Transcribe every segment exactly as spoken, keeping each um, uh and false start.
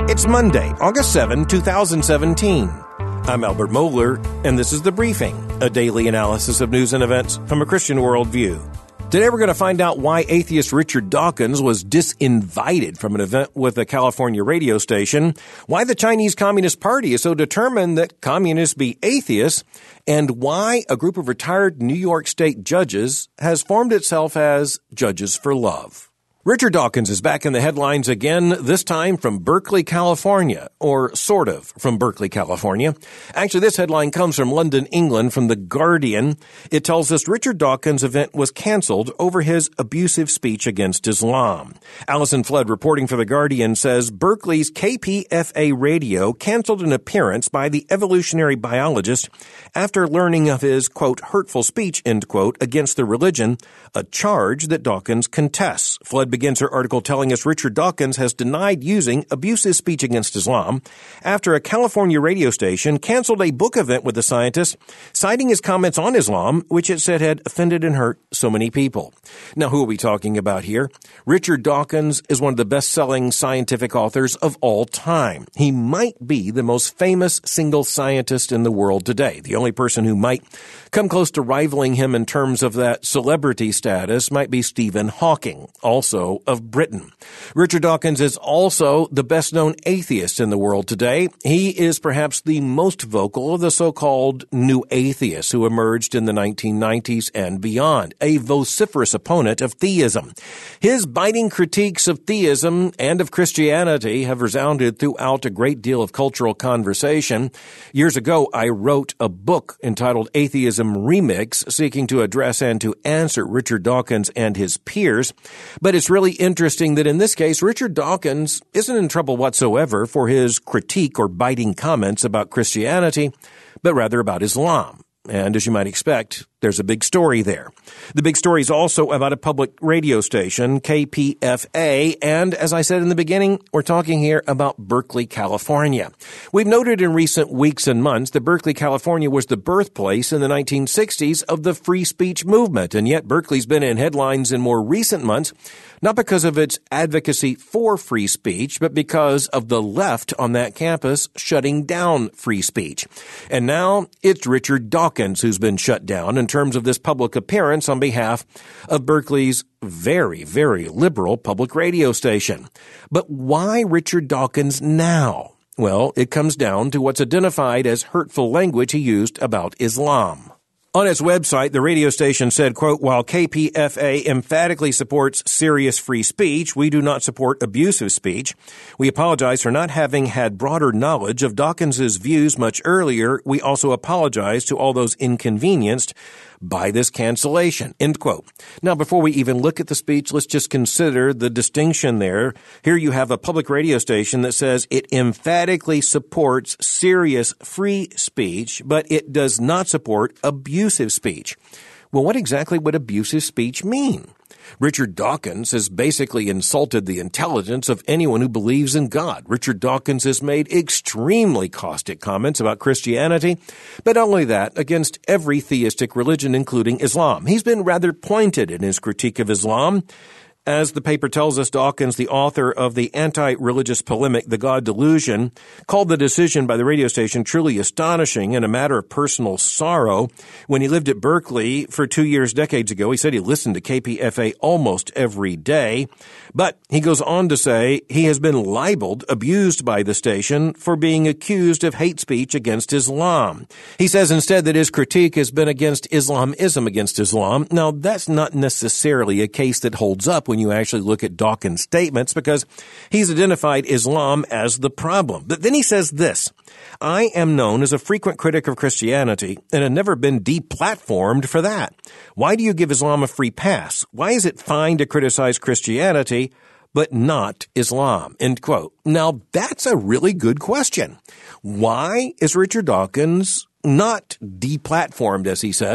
It's Monday, August seventh, twenty seventeen. I'm Albert Mohler, and this is The Briefing, a daily analysis of news and events from a Christian worldview. Today we're going to find out why atheist Richard Dawkins was disinvited from an event with a California radio station, why the Chinese Communist Party is so determined that communists be atheists, and why a group of retired New York State judges has formed itself as Judges for Love. Richard Dawkins is back in the headlines again, this time from Berkeley, California, or sort of from Berkeley, California. Actually, this headline comes from London, England, from The Guardian. It tells us Richard Dawkins' event was canceled over his abusive speech against Islam. Alison Flood, reporting for The Guardian, says Berkeley's K P F A radio canceled an appearance by the evolutionary biologist after learning of his, quote, hurtful speech, end quote, against the religion, a charge that Dawkins contests. Flood begins her article telling us Richard Dawkins has denied using abusive speech against Islam after a California radio station canceled a book event with the scientist, citing his comments on Islam, which it said had offended and hurt so many people. Now, who are we talking about here? Richard Dawkins is one of the best-selling scientific authors of all time. He might be the most famous single scientist in the world today. The only person who might come close to rivaling him in terms of that celebrity status might be Stephen Hawking, also of Britain. Richard Dawkins is also the best-known atheist in the world today. He is perhaps the most vocal of the so-called new atheists who emerged in the nineteen nineties and beyond, a vociferous opponent of theism. His biting critiques of theism and of Christianity have resounded throughout a great deal of cultural conversation. Years ago, I wrote a book entitled Atheism Remix, seeking to address and to answer Richard Dawkins and his peers. But it's really interesting that in this case, Richard Dawkins isn't in trouble whatsoever for his critique or biting comments about Christianity, but rather about Islam. And as you might expect, there's a big story there. The big story is also about a public radio station, K P F A, and as I said in the beginning, we're talking here about Berkeley, California. We've noted in recent weeks and months that Berkeley, California was the birthplace in the nineteen sixties of the free speech movement, and yet Berkeley's been in headlines in more recent months, not because of its advocacy for free speech, but because of the left on that campus shutting down free speech. And now it's Richard Dawkins who's been shut down in terms of this public appearance on behalf of Berkeley's very, very liberal public radio station. But why Richard Dawkins now? Well, it comes down to what's identified as hurtful language he used about Islam. On its website, the radio station said, quote, while K P F A emphatically supports serious free speech, we do not support abusive speech. We apologize for not having had broader knowledge of Dawkins's views much earlier. We also apologize to all those inconvenienced by this cancellation, end quote. Now, before we even look at the speech, let's just consider the distinction there. Here you have a public radio station that says it emphatically supports serious free speech, but it does not support abusive speech. Well, what exactly would abusive speech mean? Richard Dawkins has basically insulted the intelligence of anyone who believes in God. Richard Dawkins has made extremely caustic comments about Christianity, but not only that, against every theistic religion, including Islam. He's been rather pointed in his critique of Islam. As the paper tells us, Dawkins, the author of the anti-religious polemic, The God Delusion, called the decision by the radio station truly astonishing and a matter of personal sorrow. When he lived at Berkeley for two years decades ago, he said he listened to K P F A almost every day. But he goes on to say he has been libeled, abused by the station for being accused of hate speech against Islam. He says instead that his critique has been against Islamism against Islam. Now, that's not necessarily a case that holds up when you actually look at Dawkins' statements, because he's identified Islam as the problem. But then he says this, I am known as a frequent critic of Christianity and have never been deplatformed for that. Why do you give Islam a free pass? Why is it fine to criticize Christianity but not Islam, end quote. Now, that's a really good question. Why is Richard Dawkins not deplatformed, as he says,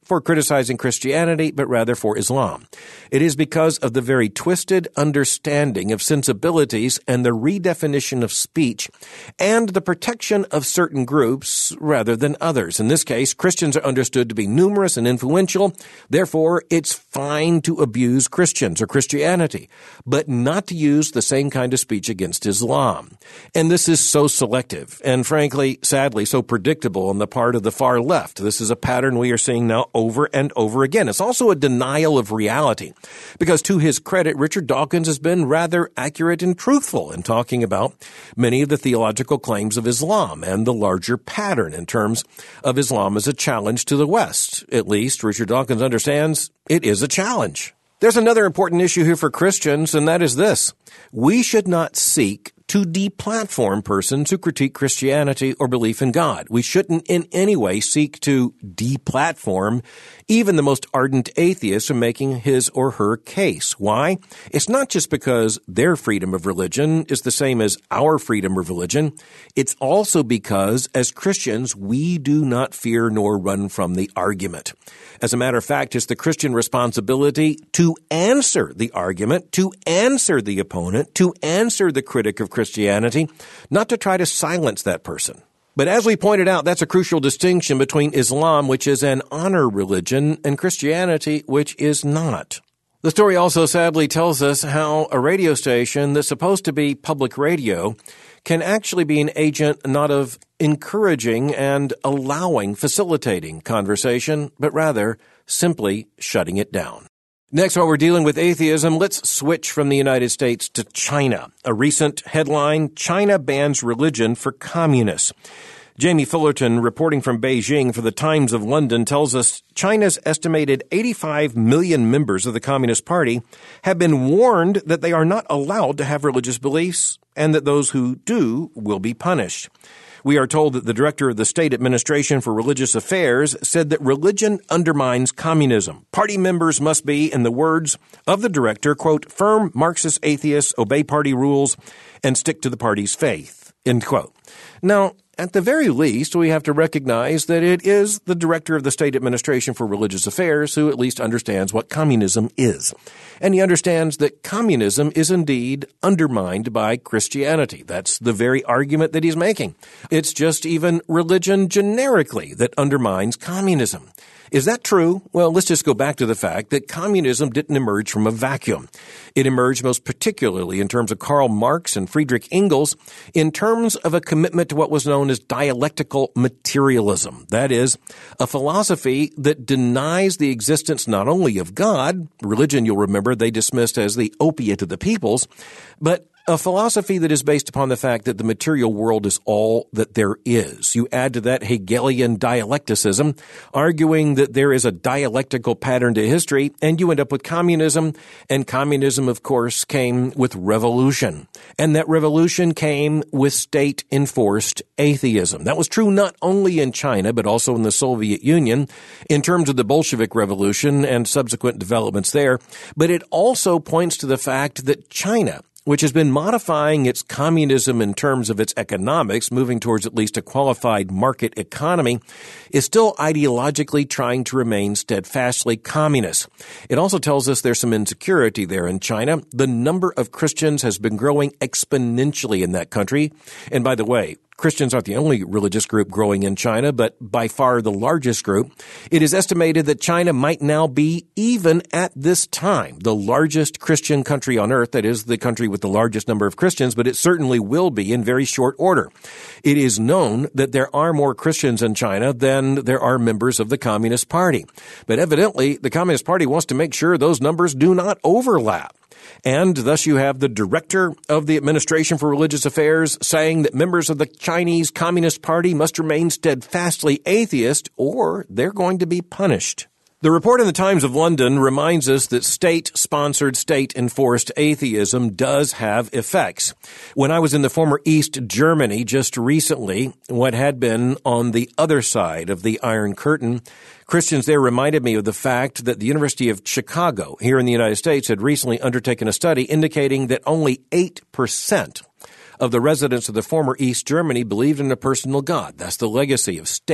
for criticizing Christianity, but rather for Islam. It is because of the very twisted understanding of sensibilities and the redefinition of speech and the protection of certain groups rather than others. In this case, Christians are understood to be numerous and influential. Therefore, it's fine to abuse Christians or Christianity, but not to use the same kind of speech against Islam. And this is so selective and, frankly, sadly, so predictable on the part of the far left. This is a pattern we are seeing now over and over again. It's also a denial of reality, because to his credit, Richard Dawkins has been rather accurate and truthful in talking about many of the theological claims of Islam and the larger pattern in terms of Islam as a challenge to the West. At least Richard Dawkins understands it is a challenge. There's another important issue here for Christians, and that is this. We should not seek to deplatform persons who critique Christianity or belief in God. We shouldn't in any way seek to deplatform even the most ardent atheist from making his or her case. Why? It's not just because their freedom of religion is the same as our freedom of religion. It's also because, as Christians, we do not fear nor run from the argument. As a matter of fact, it's the Christian responsibility to answer the argument, to answer the opponent, to answer the critic of Christianity, not to try to silence that person. But as we pointed out, that's a crucial distinction between Islam, which is an honor religion, and Christianity, which is not. The story also sadly tells us how a radio station that's supposed to be public radio can actually be an agent not of encouraging and allowing, facilitating conversation, but rather simply shutting it down. Next, while we're dealing with atheism, let's switch from the United States to China. A recent headline, China bans religion for communists. Jamie Fullerton, reporting from Beijing for the Times of London, tells us China's estimated eighty-five million members of the Communist Party have been warned that they are not allowed to have religious beliefs and that those who do will be punished. We are told that the director of the State Administration for Religious Affairs said that religion undermines communism. Party members must be, in the words of the director, quote, firm Marxist atheists, obey party rules, and stick to the party's faith, end quote. Now, at the very least, we have to recognize that it is the director of the State Administration for Religious Affairs who at least understands what communism is. And he understands that communism is indeed undermined by Christianity. That's the very argument that he's making. It's just even religion generically that undermines communism. Is that true? Well, let's just go back to the fact that communism didn't emerge from a vacuum. It emerged most particularly in terms of Karl Marx and Friedrich Engels in terms of a commitment to what was known as dialectical materialism. That is, a philosophy that denies the existence not only of God, religion, you'll remember, they dismissed as the opiate of the peoples, but a philosophy that is based upon the fact that the material world is all that there is. You add to that Hegelian dialecticism, arguing that there is a dialectical pattern to history, and you end up with communism. And communism, of course, came with revolution. And that revolution came with state-enforced atheism. That was true not only in China, but also in the Soviet Union, in terms of the Bolshevik Revolution and subsequent developments there. But it also points to the fact that China, which has been modifying its communism in terms of its economics, moving towards at least a qualified market economy, is still ideologically trying to remain steadfastly communist. It also tells us there's some insecurity there in China. The number of Christians has been growing exponentially in that country. And by the way, Christians aren't the only religious group growing in China, but by far the largest group. It is estimated that China might now be, even at this time, the largest Christian country on earth. That is, the country with the largest number of Christians, but it certainly will be in very short order. It is known that there are more Christians in China than there are members of the Communist Party. But evidently, the Communist Party wants to make sure those numbers do not overlap. And thus you have the director of the Administration for Religious Affairs saying that members of the Chinese Communist Party must remain steadfastly atheist or they're going to be punished. The report in the Times of London reminds us that state-sponsored, state-enforced atheism does have effects. When I was in the former East Germany just recently, what had been on the other side of the Iron Curtain, Christians there reminded me of the fact that the University of Chicago here in the United States had recently undertaken a study indicating that only eight percent of the residents of the former East Germany believed in a personal God. That's the legacy of state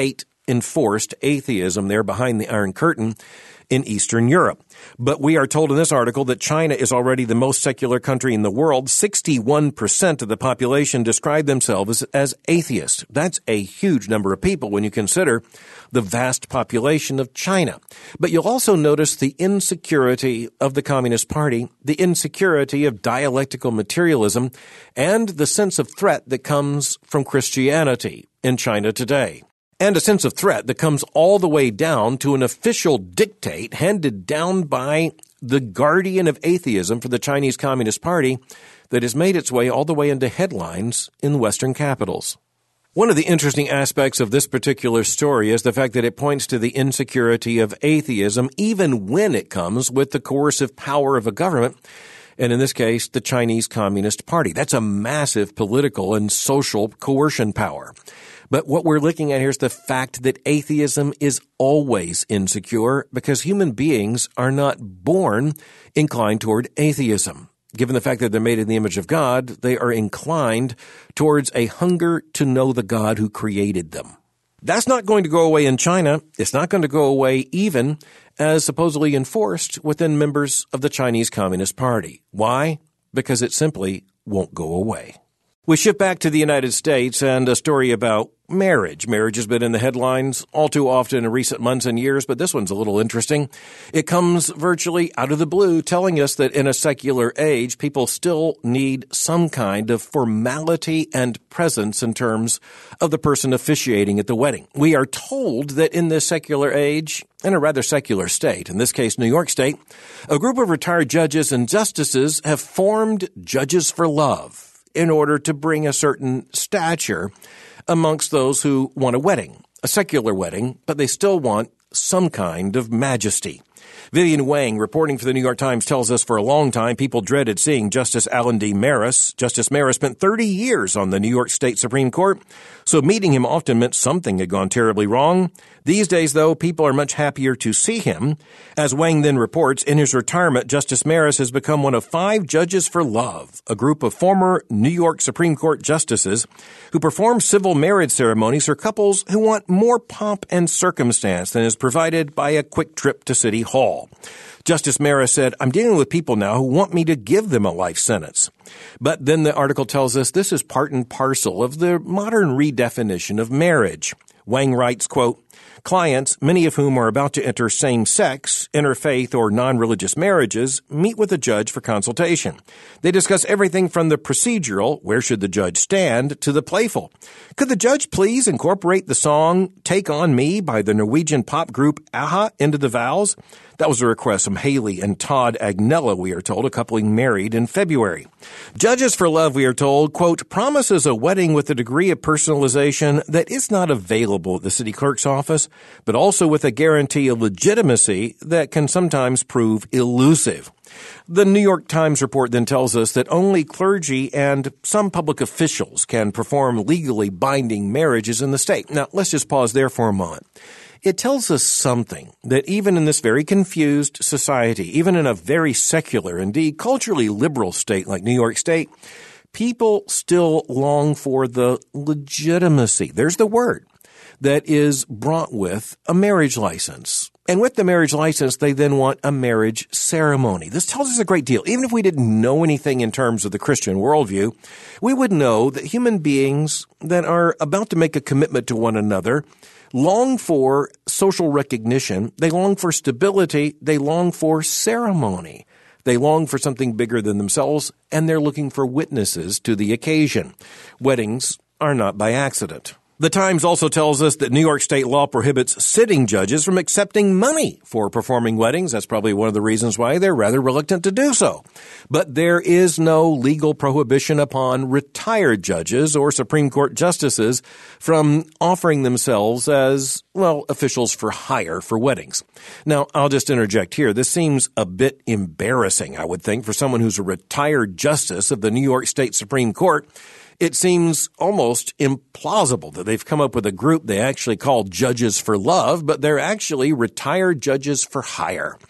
enforced atheism there behind the Iron Curtain in Eastern Europe. But we are told in this article that China is already the most secular country in the world. sixty-one percent of the population describe themselves as, as atheists. That's a huge number of people when you consider the vast population of China. But you'll also notice the insecurity of the Communist Party, the insecurity of dialectical materialism, and the sense of threat that comes from Christianity in China today. And a sense of threat that comes all the way down to an official dictate handed down by the guardian of atheism for the Chinese Communist Party that has made its way all the way into headlines in Western capitals. One of the interesting aspects of this particular story is the fact that it points to the insecurity of atheism, even when it comes with the coercive power of a government, and in this case, the Chinese Communist Party. That's a massive political and social coercion power. But what we're looking at here is the fact that atheism is always insecure because human beings are not born inclined toward atheism. Given the fact that they're made in the image of God, they are inclined towards a hunger to know the God who created them. That's not going to go away in China. It's not going to go away even as supposedly enforced within members of the Chinese Communist Party. Why? Because it simply won't go away. We shift back to the United States and a story about marriage. Marriage has been in the headlines all too often in recent months and years, but this one's a little interesting. It comes virtually out of the blue, telling us that in a secular age, people still need some kind of formality and presence in terms of the person officiating at the wedding. We are told that in this secular age, in a rather secular state, in this case New York State, a group of retired judges and justices have formed Judges for Love in order to bring a certain stature amongst those who want a wedding, a secular wedding, but they still want some kind of majesty. Vivian Wang, reporting for the New York Times, tells us for a long time people dreaded seeing Justice Alan D. Maris. Justice Maris spent thirty years on the New York State Supreme Court, so meeting him often meant something had gone terribly wrong. These days, though, people are much happier to see him. As Wang then reports, in his retirement, Justice Maris has become one of five Judges for Love, a group of former New York Supreme Court justices who perform civil marriage ceremonies for couples who want more pomp and circumstance than is provided by a quick trip to City Hall. Justice Maris said, "I'm dealing with people now who want me to give them a life sentence." But then the article tells us this is part and parcel of the modern redefinition of marriage. Wang writes, quote, "Clients, many of whom are about to enter same-sex, interfaith, or non-religious marriages, meet with a judge for consultation. They discuss everything from the procedural, where should the judge stand, to the playful. Could the judge please incorporate the song Take On Me by the Norwegian pop group a-ha into the vows? That was a request from Haley and Todd Agnella, we are told, a couple married in February. Judges for Love, we are told, quote, promises a wedding with a degree of personalization that is not available at the city clerk's office, but also with a guarantee of legitimacy that can sometimes prove elusive. The New York Times report then tells us that only clergy and some public officials can perform legally binding marriages in the state. Now, let's just pause there for a moment. It tells us something, that even in this very confused society, even in a very secular, indeed culturally liberal state like New York State, people still long for the legitimacy, there's the word, that is brought with a marriage license. And with the marriage license, they then want a marriage ceremony. This tells us a great deal. Even if we didn't know anything in terms of the Christian worldview, we would know that human beings that are about to make a commitment to one another long for social recognition, they long for stability, they long for ceremony. They long for something bigger than themselves, and they're looking for witnesses to the occasion. Weddings are not by accident. The Times also tells us that New York state law prohibits sitting judges from accepting money for performing weddings. That's probably one of the reasons why they're rather reluctant to do so. But there is no legal prohibition upon retired judges or Supreme Court justices from offering themselves as, well, officials for hire for weddings. Now, I'll just interject here. This seems a bit embarrassing, I would think, for someone who's a retired justice of the New York State Supreme Court. It seems almost implausible that they've come up with a group they actually call Judges for Love, but they're actually retired judges for hire.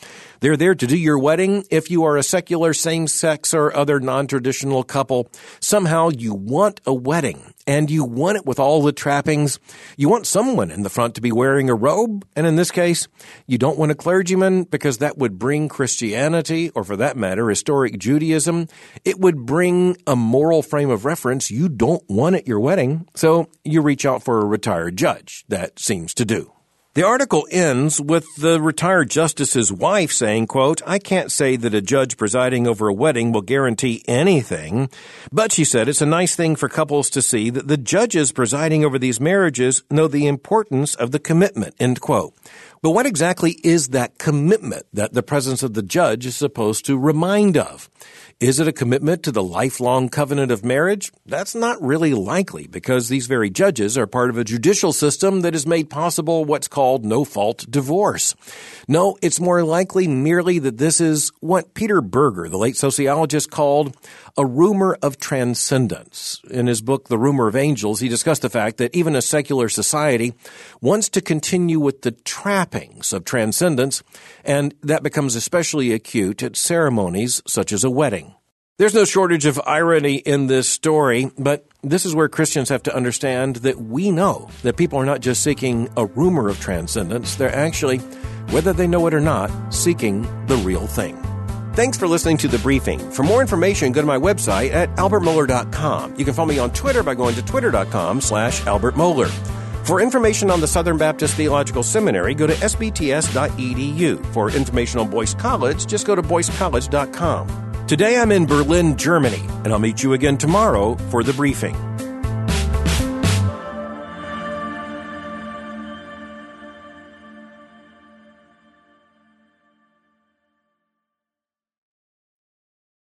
They're there to do your wedding. If you are a secular, same-sex, or other non-traditional couple, somehow you want a wedding, and you want it with all the trappings. You want someone in the front to be wearing a robe, and in this case, you don't want a clergyman because that would bring Christianity, or for that matter, historic Judaism. It would bring a moral frame of reference you don't want at your wedding, so you reach out for a retired judge. That seems to do. The article ends with the retired justice's wife saying, quote, "I can't say that a judge presiding over a wedding will guarantee anything, but," she said, "it's a nice thing for couples to see that the judges presiding over these marriages know the importance of the commitment," end quote. But what exactly is that commitment that the presence of the judge is supposed to remind of? Is it a commitment to the lifelong covenant of marriage? That's not really likely because these very judges are part of a judicial system that has made possible what's called no-fault divorce. No, it's more likely merely that this is what Peter Berger, the late sociologist, called a rumor of transcendence. In his book, The Rumor of Angels, he discussed the fact that even a secular society wants to continue with the trappings of transcendence, and that becomes especially acute at ceremonies such as a wedding. There's no shortage of irony in this story, but this is where Christians have to understand that we know that people are not just seeking a rumor of transcendence. They're actually, whether they know it or not, seeking the real thing. Thanks for listening to The Briefing. For more information, go to my website at albert mohler dot com. You can follow me on Twitter by going to twitter.com slash Albert Mohler. For information on the Southern Baptist Theological Seminary, go to s b t s dot e d u. For information on Boyce College, just go to boyce college dot com. Today I'm in Berlin, Germany, and I'll meet you again tomorrow for The Briefing.